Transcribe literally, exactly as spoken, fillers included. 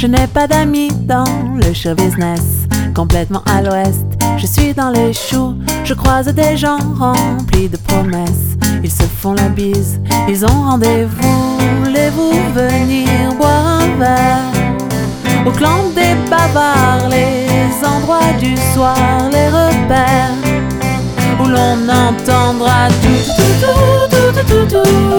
Je n'ai pas d'amis dans le show business, complètement à l'ouest. Je suis dans les choux, je croise des gens remplis de promesses. Ils se font la bise, ils ont rendez-vous. Voulez-vous venir boire un verre au clan des bavards, les endroits du soir, les repères où l'on entendra tout, tout, tout, tout, tout, tout, tout.